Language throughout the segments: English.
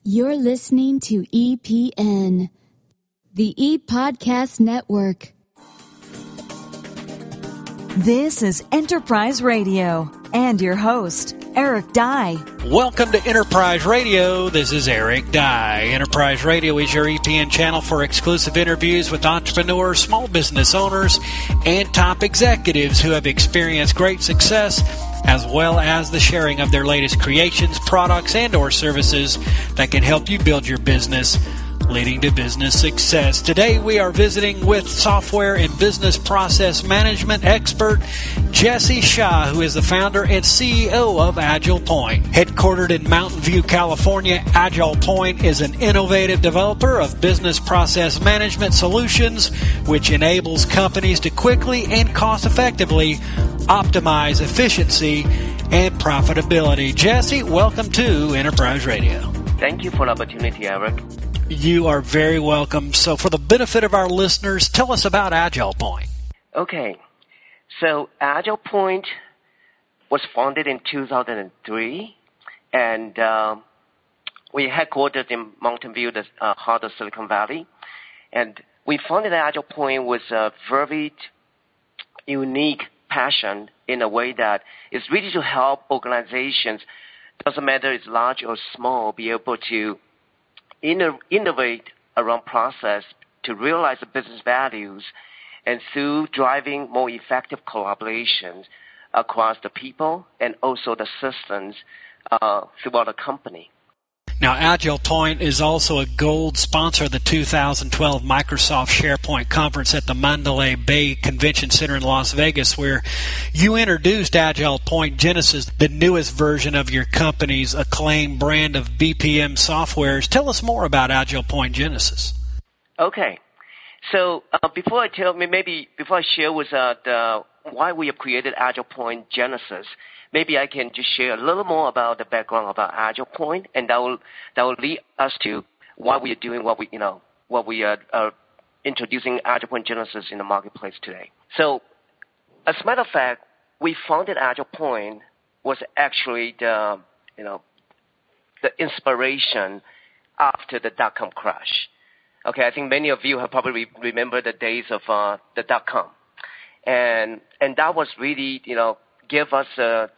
You're listening to EPN, the ePodcast Network. This is Enterprise Radio and your host, Eric Dye. Welcome to Enterprise Radio. This is Eric Dye. Enterprise Radio is your EPN channel for exclusive interviews with entrepreneurs, small business owners, and top executives who have experienced great success, as well as the sharing of their latest creations, products, and or services that can help you build your business, leading to business success. Today we are visiting with software and business process management expert Jesse Shaw, who is the founder and CEO of AgilePoint. Headquartered in Mountain View, California, AgilePoint is an innovative developer of business process management solutions which enables companies to quickly and cost-effectively optimize efficiency and profitability. Jesse, welcome to Enterprise Radio. Thank you for the opportunity, Eric. You are very welcome. So for the benefit of our listeners, tell us about AgilePoint. Okay. So AgilePoint was founded in 2003, and we headquartered in Mountain View, the heart of Silicon Valley. And we founded AgilePoint with a very unique passion in a way that is really to help organizations, doesn't matter it's large or small, be able to innovate around process to realize the business values, and through driving more effective collaborations across the people and also the systems throughout the company. Now, AgilePoint is also a gold sponsor of the 2012 Microsoft SharePoint Conference at the Mandalay Bay Convention Center in Las Vegas, where you introduced AgilePoint Genesis, the newest version of your company's acclaimed brand of BPM softwares. Tell us more about AgilePoint Genesis. Okay. So before I share with why we have created AgilePoint Genesis, maybe I can just share a little more about the background about AgilePoint, and that will lead us to why we are doing what we are introducing AgilePoint Genesis in the marketplace today. So, as a matter of fact, we founded AgilePoint was actually the inspiration after the dot-com crash. Okay, I think many of you have probably remember the days of the dot-com, and that was really give us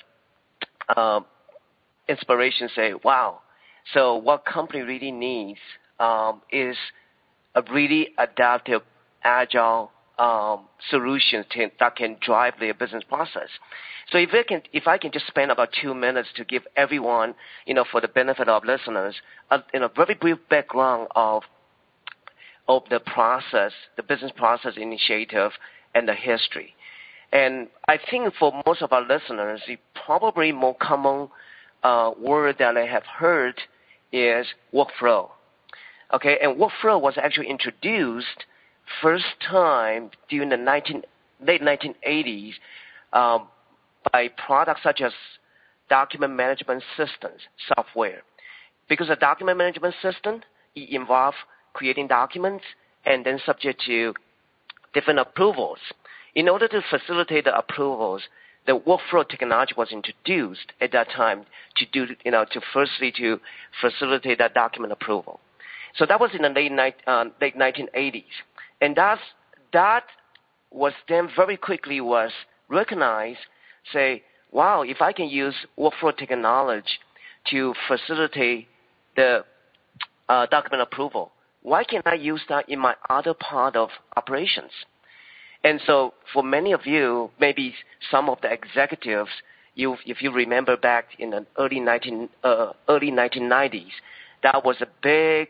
inspiration. Say, wow, so what company really needs is a really adaptive, agile solution that can drive their business process. So if I can just spend about 2 minutes to give everyone, for the benefit of listeners, a very brief background of the process, the business process initiative, and the history. And I think for most of our listeners, the probably more common word that I have heard is workflow. Okay, and workflow was actually introduced first time during the late 1980s by products such as document management systems software. Because a document management system, it involves creating documents and then subject to different approvals. In order to facilitate the approvals, the workflow technology was introduced at that time to facilitate that document approval. So that was in the late 1980s, and that was then very quickly was recognized. Say, wow, if I can use workflow technology to facilitate the document approval, why can't I use that in my other part of operations? And so for many of you, maybe some of the executives, if you remember back in the early 1990s, that was a big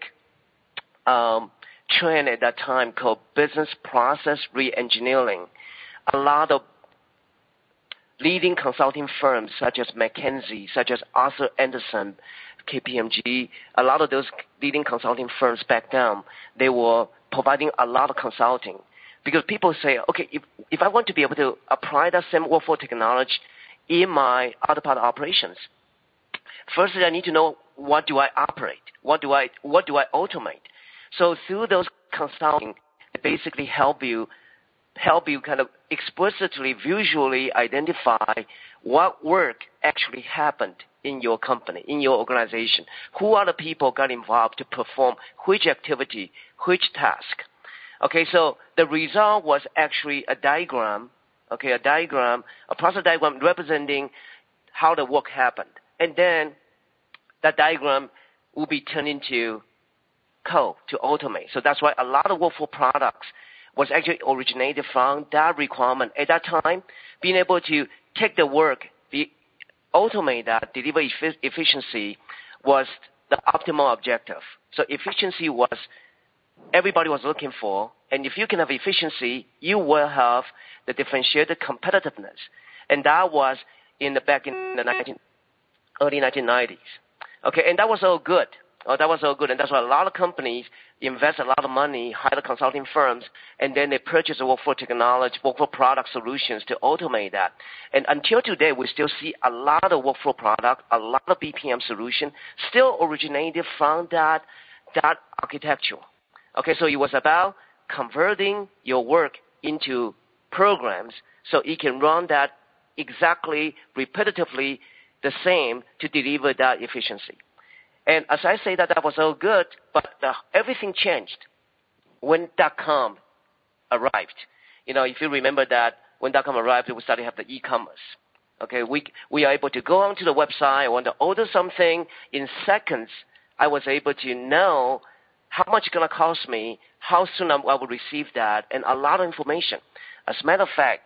trend at that time called business process re-engineering. A lot of leading consulting firms such as McKinsey, such as Arthur Andersen, KPMG, a lot of those leading consulting firms back then, they were providing a lot of consulting. Because people say, okay, if I want to be able to apply that same workflow technology in my other part of operations, firstly I need to know what do I operate, what do I automate. So through those consulting, they basically help you kind of explicitly, visually identify what work actually happened in your company, in your organization? Who are the people got involved to perform which activity, which task? Okay, so the result was actually a diagram, a process diagram representing how the work happened. And then that diagram will be turned into code to automate. So that's why a lot of workflow products was actually originated from that requirement at that time, being able to take the work, automate that, deliver efficiency was the optimal objective. So efficiency was everybody was looking for, and if you can have efficiency, you will have the differentiated competitiveness. And that was back in the early 1990s. Okay, and that was all good. And that's why a lot of companies invest a lot of money, hire consulting firms, and then they purchase workflow technology, workflow product solutions to automate that. And until today, we still see a lot of workflow product, a lot of BPM solution still originated from that architecture. Okay, so it was about converting your work into programs so it can run that exactly, repetitively the same to deliver that efficiency. And as I say that was all good, but everything changed when .com arrived. If you remember that when .com arrived, we started to have the e-commerce. Okay, we are able to go onto the website. I want to order something in seconds. I was able to know how much it's going to cost me, how soon I will receive that, and a lot of information. As a matter of fact,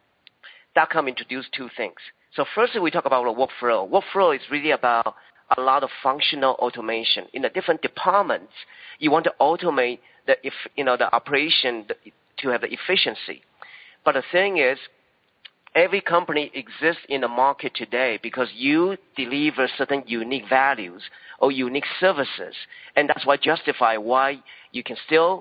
.com introduced two things. So firstly, we talk about the workflow. Workflow is really about a lot of functional automation. In the different departments, you want to automate the operation to have the efficiency. But the thing is, every company exists in the market today because you deliver certain unique values or unique services, and that's what justify why you can still,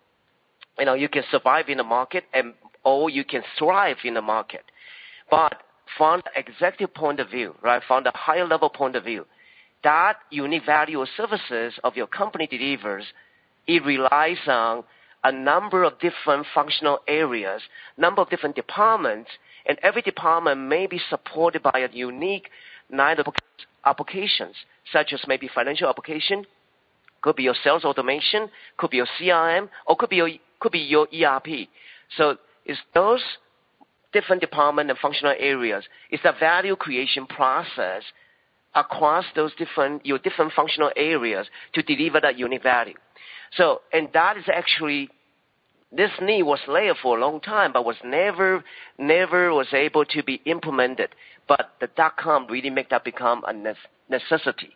you can survive in the market or you can thrive in the market. But from the executive point of view, right, from the higher level point of view, that unique value or services of your company delivers, it relies on a number of different functional areas, number of different departments, and every department may be supported by a unique nine applications, such as maybe financial application, could be your sales automation, could be your CRM, or could be your ERP. So it's those different department and functional areas. It's the value creation process across those different functional areas to deliver that unique value. So, and that is actually, this need was laid for a long time, but was never was able to be implemented. But the .com really made that become a necessity.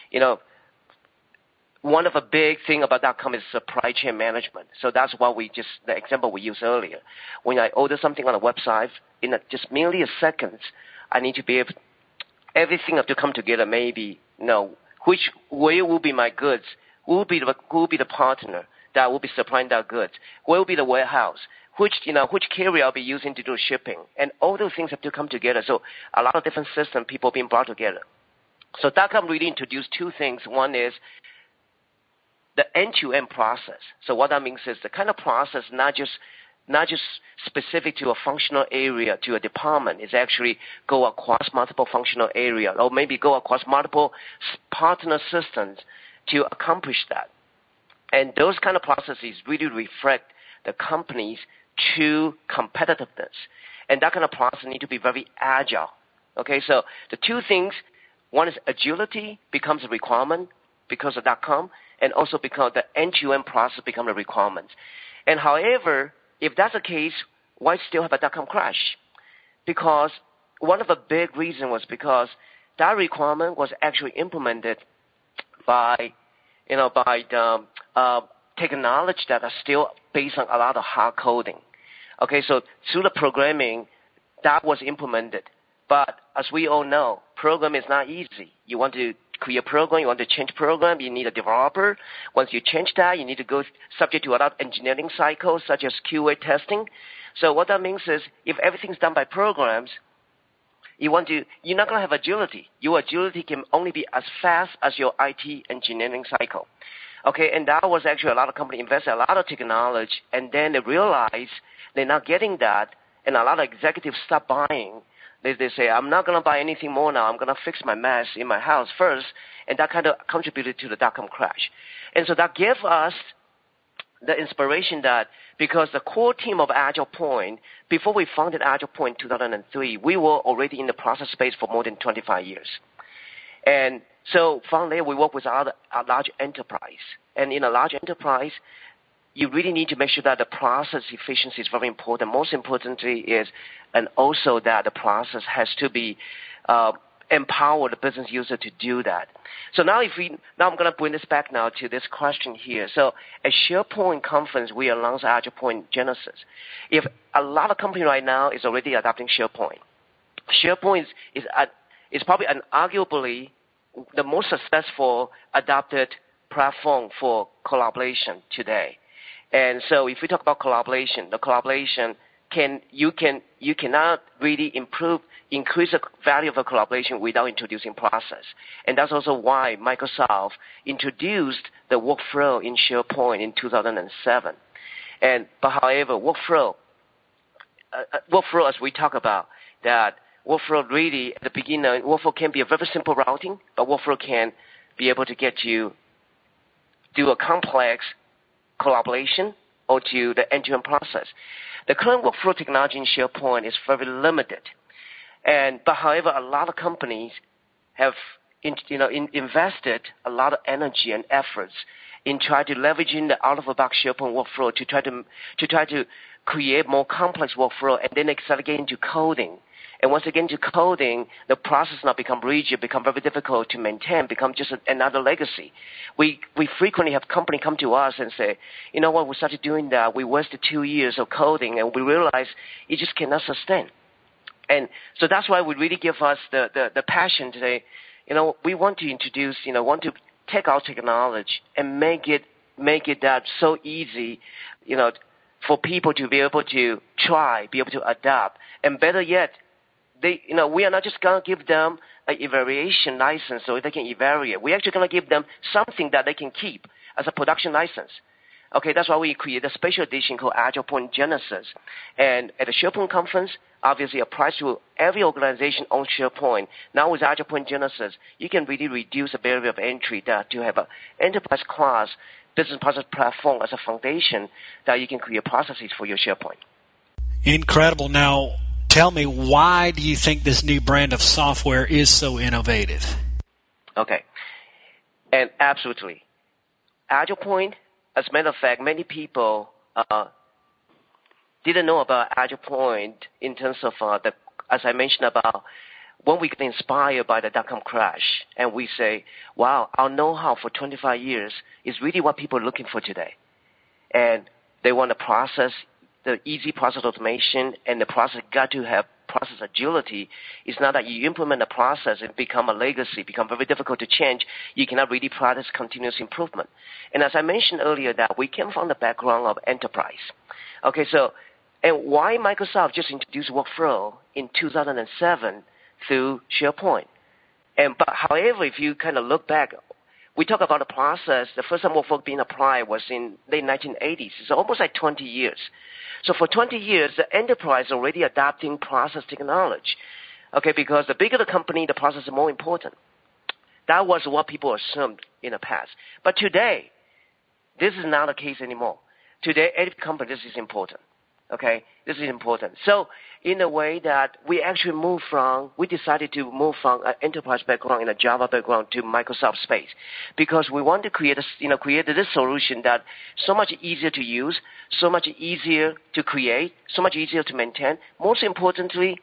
One of the big thing about .com is supply chain management. So that's what the example we used earlier. When I order something on a website, in just merely a second, I need to be able, everything have to come together. Maybe, where will be my goods? Who will be the partner that will be supplying that goods? Where will be the warehouse? Which carrier I'll be using to do shipping? And all those things have to come together. So a lot of different systems, people being brought together. So .com really introduced two things. One is the end-to-end process. So what that means is the kind of process not just specific to a functional area, to a department. It's actually go across multiple functional areas, or maybe go across multiple partner systems to accomplish that. And those kind of processes really reflect the company's true competitiveness. And that kind of process need to be very agile. Okay, so the two things, one is agility becomes a requirement because of .com, and also because the end-to-end process becomes a requirement. And however, if that's the case, why still have a .com crash? Because one of the big reasons was because that requirement was actually implemented by technology that are still based on a lot of hard coding. Okay, so through the programming, that was implemented. But as we all know, program is not easy. You want to create a program, you want to change program, you need a developer. Once you change that, you need to go subject to a lot of engineering cycles, such as QA testing. So what that means is, if everything's done by programs, you're not going to have agility. Your agility can only be as fast as your IT engineering cycle. Okay, and that was actually a lot of companies invested a lot of technology, and then they realized they're not getting that, and a lot of executives stopped buying They say, I'm not going to buy anything more now. I'm going to fix my mess in my house first. And that kind of contributed to the dot-com crash. And so that gave us the inspiration that because the core team of Agile Point, before we founded Agile Point in 2003, we were already in the process space for more than 25 years. And so from there, we work with a large enterprise. And in a large enterprise, you really need to make sure that the process efficiency is very important. Most importantly is, and also that the process has to be empower the business user to do that. So now I'm going to bring this back now to this question here. So at SharePoint conference, we announced Agile Point Genesis. If a lot of companies right now is already adopting SharePoint, SharePoint is probably arguably the most successful adopted platform for collaboration today. And so if we talk about collaboration, the collaboration you cannot really increase the value of a collaboration without introducing process. And that's also why Microsoft introduced the workflow in SharePoint in 2007. But however, workflow as we talk about, that workflow really at the beginning, workflow can be a very simple routing, but workflow can be able to get you do a complex collaboration or to the end-to-end process. The current workflow technology in SharePoint is very limited. But however, a lot of companies have invested a lot of energy and efforts in trying to leveraging the out-of-the-box SharePoint workflow to try to create more complex workflow and then accelerate into coding. And once again, to coding, the process now become rigid, become very difficult to maintain, become just another legacy. We frequently have companies come to us and say, you know what, we started doing that. We wasted 2 years of coding, and we realized it just cannot sustain. And so that's why we really give us the passion today. We want to introduce, want to take our technology and make it that so easy, for people to be able to try, be able to adapt, and better yet, we are not just going to give them an evaluation license so they can evaluate. We're actually going to give them something that they can keep as a production license. Okay, that's why we created a special edition called Agile Point Genesis. And at the SharePoint conference, obviously applies to every organization on SharePoint. Now with Agile Point Genesis, you can really reduce the barrier of entry to have an enterprise class business process platform as a foundation that you can create processes for your SharePoint. Incredible. Now, tell me, why do you think this new brand of software is so innovative? Okay. And absolutely. Agile Point, as a matter of fact, many people didn't know about Agile Point in terms of, as I mentioned about, when we get inspired by the dot-com crash, and we say, wow, our know-how for 25 years is really what people are looking for today. And they want to process the easy process automation, and the process got to have process agility. It's not that you implement a process and become a legacy, become very difficult to change. You cannot really practice continuous improvement. And as I mentioned earlier, that we came from the background of enterprise. Okay, so, and why Microsoft just introduced workflow in 2007 through SharePoint. But however, if you kind of look back, we talk about the process. The first time workflow being applied was in late 1980s. It's almost like 20 years. So for 20 years, the enterprise already adopting process technology. Okay, because the bigger the company, the process is more important. That was what people assumed in the past. But today, this is not the case anymore. Today, every company, this is important. Okay, this is important. So in a way that we actually we decided to move from an enterprise background and a Java background to Microsoft space, because we want to create this solution that so much easier to use, so much easier to create, so much easier to maintain. Most importantly,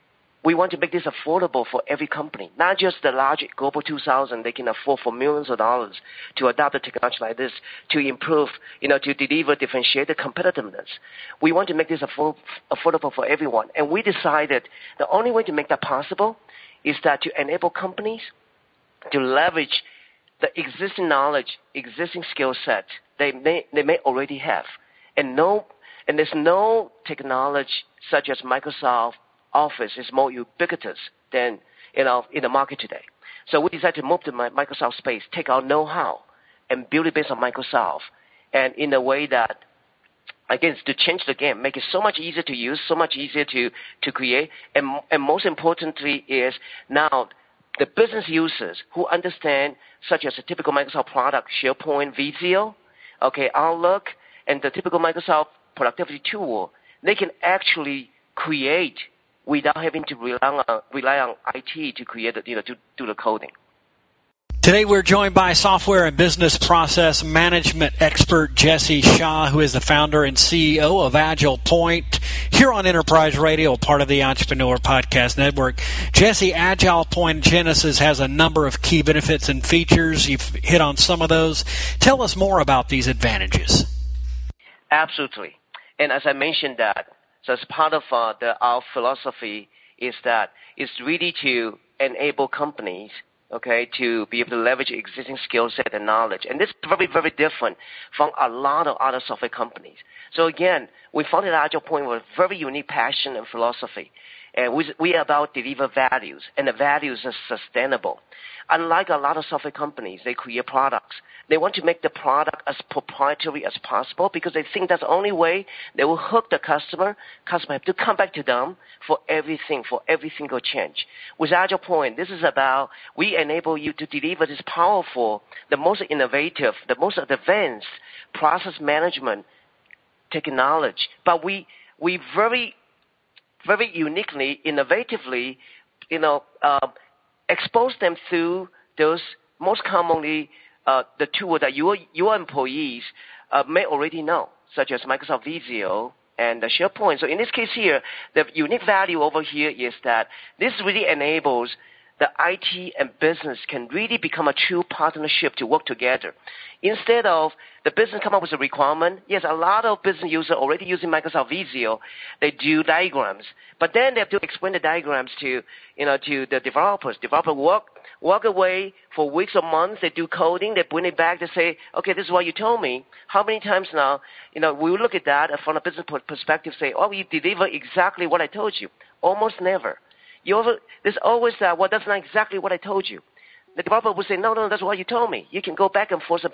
we want to make this affordable for every company, not just the large Global 2000. They can afford for millions of dollars to adopt a technology like this to improve, to deliver differentiated competitiveness. We want to make this affordable for everyone. And we decided the only way to make that possible is that to enable companies to leverage the existing knowledge, existing skill set they may already have. And there's no technology such as Microsoft Office is more ubiquitous than in the market today. So we decided to move to Microsoft space, take our know-how, and build it based on Microsoft, and in a way that again, to change the game, make it so much easier to use, so much easier to create, and most importantly is now the business users who understand, such as a typical Microsoft product, SharePoint, Visio, Outlook, and the typical Microsoft productivity tool, they can actually create without having to rely on IT to create, to do the coding. Today we're joined by software and business process management expert Jesse Shaw, who is the founder and CEO of AgilePoint, here on Enterprise Radio, part of the Entrepreneur Podcast Network. Jesse, AgilePoint Genesis has a number of key benefits and features. You've hit on some of those. Tell us more about these advantages. Absolutely. And as I mentioned that, so as part of our philosophy is that it's really to enable companies to be able to leverage existing skill set and knowledge. And this is very, very different from a lot of other software companies. So again, we founded AgilePoint with a very unique passion and philosophy. And we are about deliver values, and the values are sustainable. Unlike a lot of software companies, they create products. They want to make the product as proprietary as possible because they think that's the only way they will hook the customer. Customer have to come back to them for every single change. With AgilePoint, this is about we enable you to deliver this powerful, the most innovative, the most advanced process management technology. But we very, very uniquely, innovatively, expose them through those most commonly the tool that your employees may already know, such as Microsoft Visio and SharePoint. So in this case here, the unique value over here is that this really enables the IT and business can really become a true partnership to work together. Instead of the business come up with a requirement, yes, a lot of business users already using Microsoft Visio, they do diagrams, but then they have to explain the diagrams to the developers. Developers walk away for weeks or months. They do coding. They bring it back. They say, okay, this is what you told me. How many times now? We look at that from a business perspective. Say, oh, you deliver exactly what I told you. Almost never. There's always that. Well, that's not exactly what I told you. The developer will say, no, that's what you told me. You can go back and forth.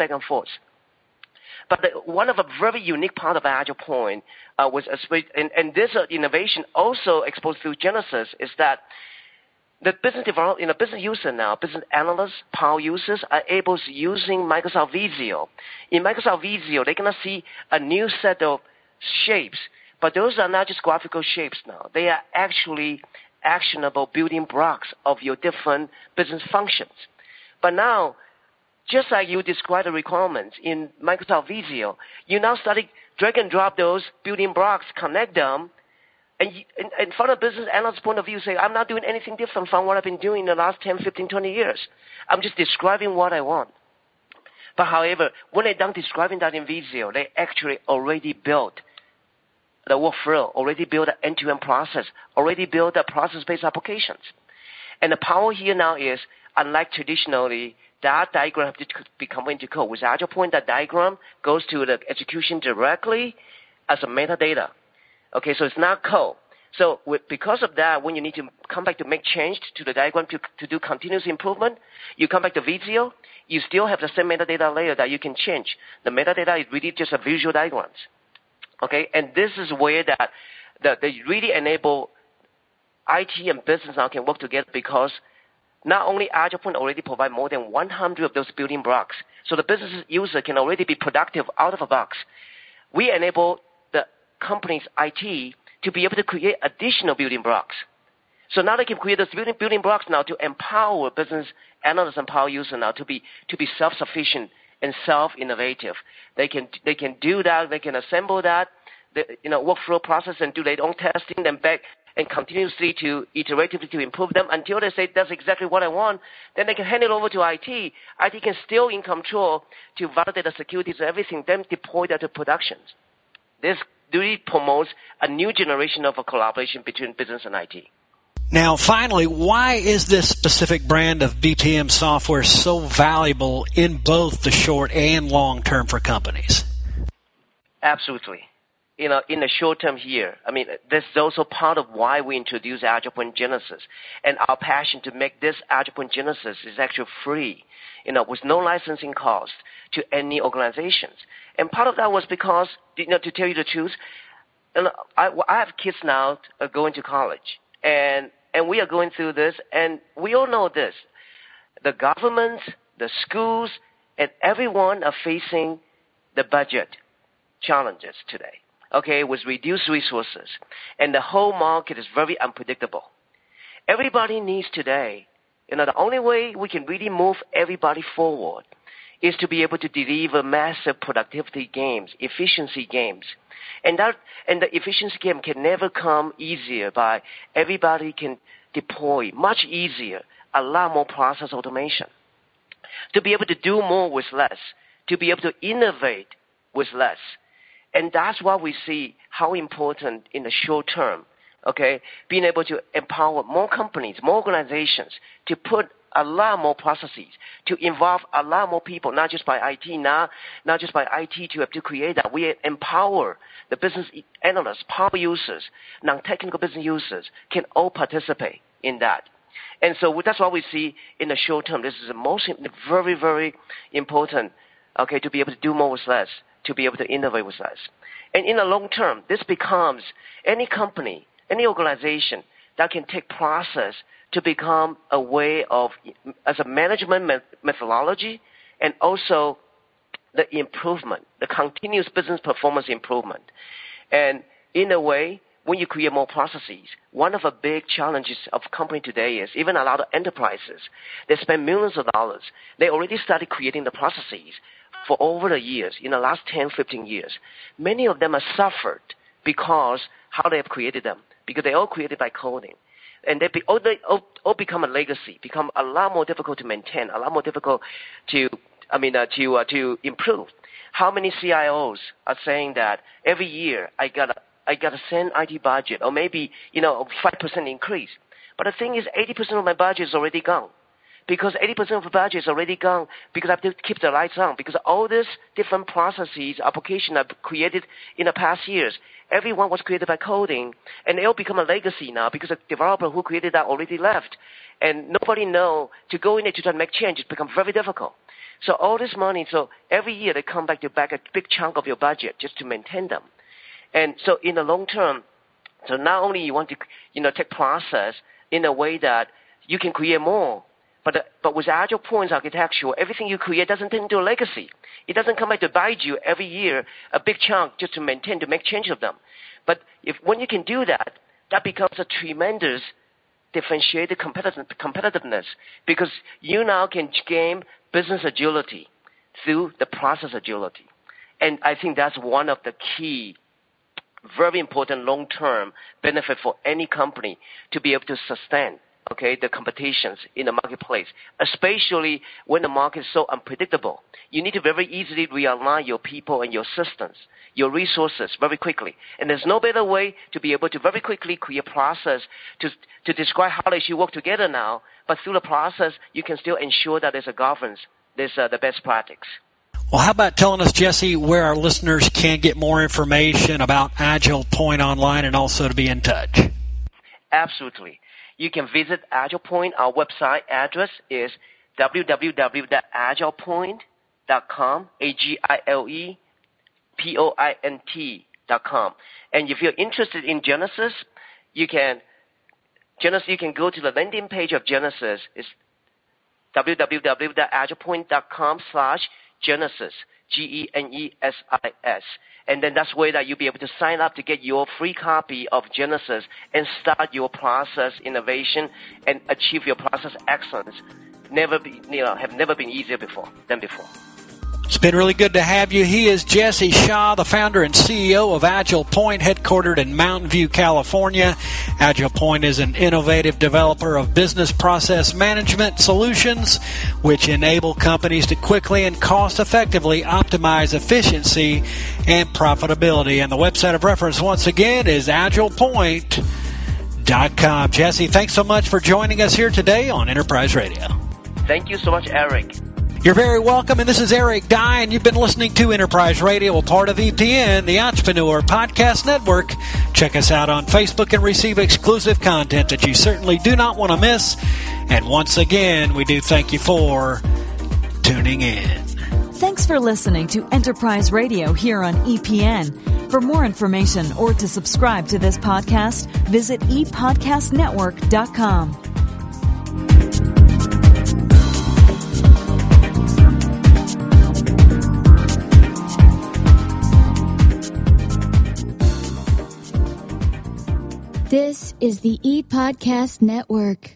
But one of a very unique part of AgilePoint was, and this innovation also exposed through Genesis, is that the business user now, business analysts, power users are able to using Microsoft Visio. In Microsoft Visio, they can see a new set of shapes, but those are not just graphical shapes now. They are actually actionable building blocks of your different business functions. But now, just like you described the requirements in Microsoft Visio, you now start to drag and drop those building blocks, connect them, and from a business analyst's point of view, say, I'm not doing anything different from what I've been doing in the last 10, 15, 20 years. I'm just describing what I want. But however, when they're done describing that in Visio, they actually already built the workflow, already built an end-to-end process, already built the process-based applications. And the power here now is, unlike traditionally, that diagram has to become into code. With AgilePoint, that diagram goes to the execution directly as a metadata. Okay, so it's not code. So because of that, when you need to come back to make change to the diagram to do continuous improvement, you come back to Visio, you still have the same metadata layer that you can change. The metadata is really just a visual diagrams. Okay, and this is where they really enable IT and business now can work together, because not only AgilePoint already provide more than 100 of those building blocks, so the business user can already be productive out of a box. We enable the company's IT to be able to create additional building blocks. So now they can create those building blocks now to empower business analysts and power users now to be self-sufficient and self-innovative. They can do that. They can assemble that, workflow process and do their own testing, then back and continuously to iteratively to improve them until they say that's exactly what I want. Then they can hand it over to IT. IT can still in control to validate the security of everything, then deploy that to productions. This really promotes a new generation of a collaboration between business and IT. Now, finally, why is this specific brand of BPM software so valuable in both the short and long term for companies? Absolutely. in the short term here, I mean, this is also part of why we introduced AgilePoint Genesis. And our passion to make this AgilePoint Genesis is actually free, with no licensing cost to any organizations. And part of that was because, to tell you the truth, I have kids now going to college, and we are going through this, and we all know this. The governments, the schools, and everyone are facing the budget challenges today, okay, with reduced resources. And the whole market is very unpredictable. Everybody needs today, the only way we can really move everybody forward is to be able to deliver massive productivity gains, efficiency gains. And the efficiency gain can never come easier by everybody can deploy much easier, a lot more process automation. To be able to do more with less, to be able to innovate with less. And that's why we see how important in the short term, okay, being able to empower more companies, more organizations to put a lot more processes, to involve a lot more people, not just by IT, not just by IT to have to create that. We empower the business analysts, power users, non-technical business users can all participate in that. And so that's why we see in the short term, this is the most very, very important, okay, to be able to do more with less, to be able to innovate with less. And in the long term, this becomes any company, any organization that can take process to become a way of, as a management methodology, and also the improvement, the continuous business performance improvement. And in a way, when you create more processes, one of the big challenges of company today is even a lot of enterprises, they spend millions of dollars. They already started creating the processes for over the years, in the last 10, 15 years. Many of them have suffered because how they have created them, because they all created by coding. And they all become a legacy, become a lot more difficult to maintain, a lot more difficult to improve. How many CIOs are saying that every year I gotta send IT budget, or maybe 5% increase? But the thing is, 80% of my budget is already gone. Because 80% of the budget is already gone, because I have to keep the lights on, because all these different processes, applications I've created in the past years, everyone was created by coding, and they all become a legacy now because the developer who created that already left. And nobody know to go in there to try to make change. It's become very difficult. So all this money, so every year they come back a big chunk of your budget just to maintain them. And so in the long term, so not only you want to, take process in a way that you can create more, but with AgilePoint's architecture, everything you create doesn't turn into a legacy. It doesn't come back to bite you every year, a big chunk just to maintain, to make change of them. But when you can do that, that becomes a tremendous differentiated competitiveness, because you now can gain business agility through the process agility. And I think that's one of the key, very important long-term benefit for any company to be able to sustain, okay, the competitions in the marketplace, especially when the market is so unpredictable. You need to very easily realign your people and your systems, your resources very quickly. And there's no better way to be able to very quickly create a process to describe how they should work together now, but through the process, you can still ensure that there's a governance, there's the best practice. Well, how about telling us, Jesse, where our listeners can get more information about AgilePoint online and also to be in touch? Absolutely. You can visit AgilePoint. Our website address is www.agilepoint.com, AgilePoint.com. And if you're interested in Genesis, you can go to the landing page of Genesis. It's www.agilepoint.com/Genesis, GENESIS. And then that's where that you'll be able to sign up to get your free copy of Genesis and start your process innovation and achieve your process excellence. Have never been easier than before. It's been really good to have you. He is Jesse Shaw, the founder and CEO of AgilePoint, headquartered in Mountain View, California. AgilePoint is an innovative developer of business process management solutions which enable companies to quickly and cost-effectively optimize efficiency and profitability. And the website of reference, once again, is agilepoint.com. Jesse, thanks so much for joining us here today on Enterprise Radio. Thank you so much, Eric. You're very welcome, and this is Eric Dye, and you've been listening to Enterprise Radio, a part of EPN, the Entrepreneur Podcast Network. Check us out on Facebook and receive exclusive content that you certainly do not want to miss. And once again, we do thank you for tuning in. Thanks for listening to Enterprise Radio here on EPN. For more information or to subscribe to this podcast, visit epodcastnetwork.com. This is the ePodcast Network.